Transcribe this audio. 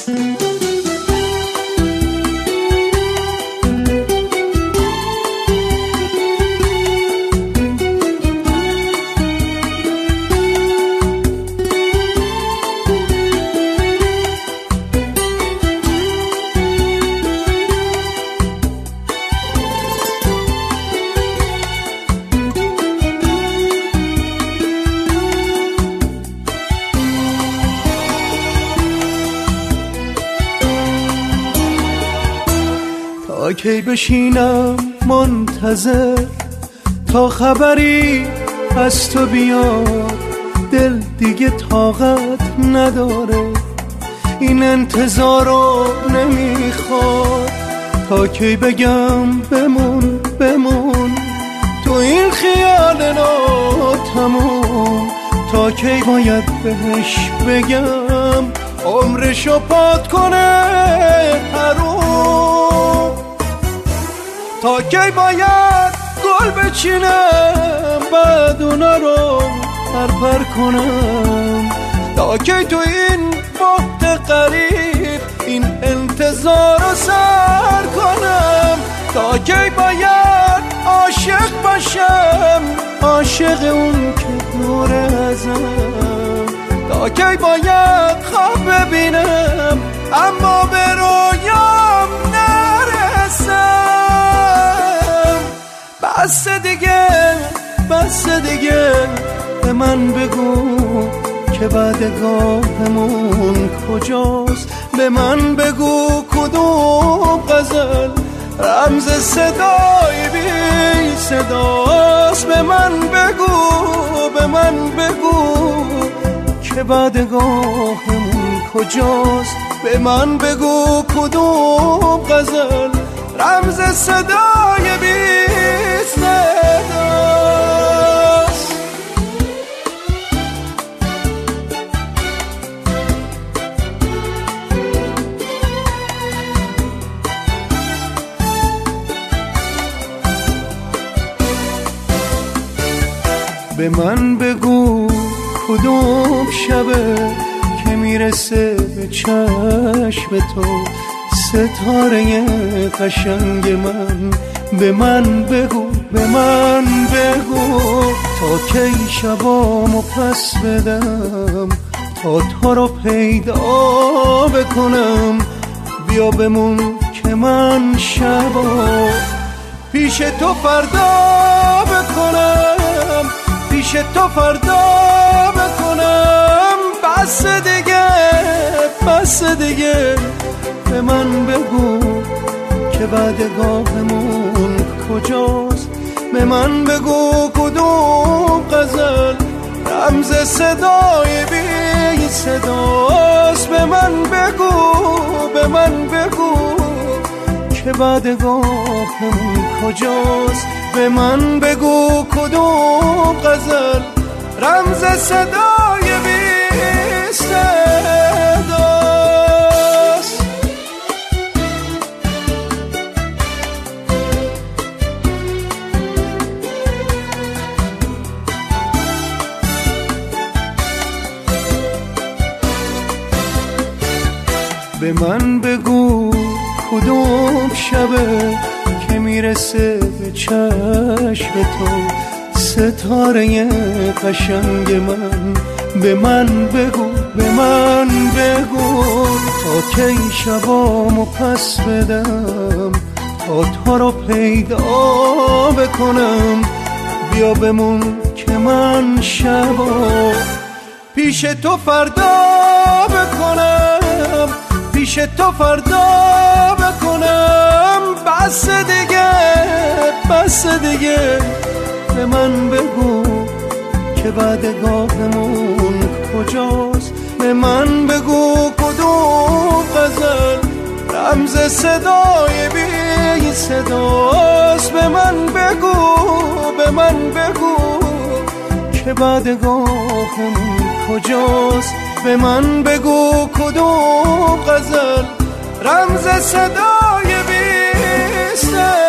تا کی بشینم منتظر تا خبری از تو بیاد؟ دل دیگه طاقت نداره این انتظارو نمیخواد. تا کی بگم بمون بمون تو این خیال ناتموم؟ تا کی باید بهش بگم عمرشو پات کنه حروم؟ تا کی باید گل بچینم بعد اونا رو پرپر کنم؟ تا کی تو این وقت قریب این انتظار رو سر کنم؟ تا کی باید عاشق باشم عاشق اون که دور ازم؟ تا کی باید خواب ببینم اما به رویام نرسم؟ بس دیگه بس دیگه به من بگو که بعدگاهمون کجاست؟ به من بگو کدوم غزل رمز صدای بی صداست؟ به من بگو که بعدگاهمون کجاست؟ به من بگو کدوم غزل رمز صدای بی صداست؟ به من بگو کدوم شبه که میرسه به چشم تو ستاره قشنگ من؟ به من بگو تا کی شبامو پس بدم تا تو رو پیدا بکنم؟ بیا بمون که من شبا پیش تو فردا بکنم، پیش تو فردا بکنم. بس دیگه به من بگو که بعدگاهمون کجاست؟ به من بگو کدوم غزل رمز صدای بی صداست؟ به من بگو که بعدگاهمون کجاست؟ به من بگو کدوم غزل رمز صدای بی صداست؟ به من بگو کدوم شبه که میرسه به چشم تو ستاره قشنگ من؟ به من بگو تا کی شبامو پس بدم تا تو رو پیدا بکنم؟ بیا بمون که من شبا پیش تو فردا بکنم، پیش تو فردا بکنم. بس دیگه به من بگو که بعدگاهمون کجاست؟ به من بگو کدوم غزل رمز صدای بی صداست؟ به من بگو که بعدگاهمون کجاست؟ به من بگو کدوم غزل رمز صدای بی صداست؟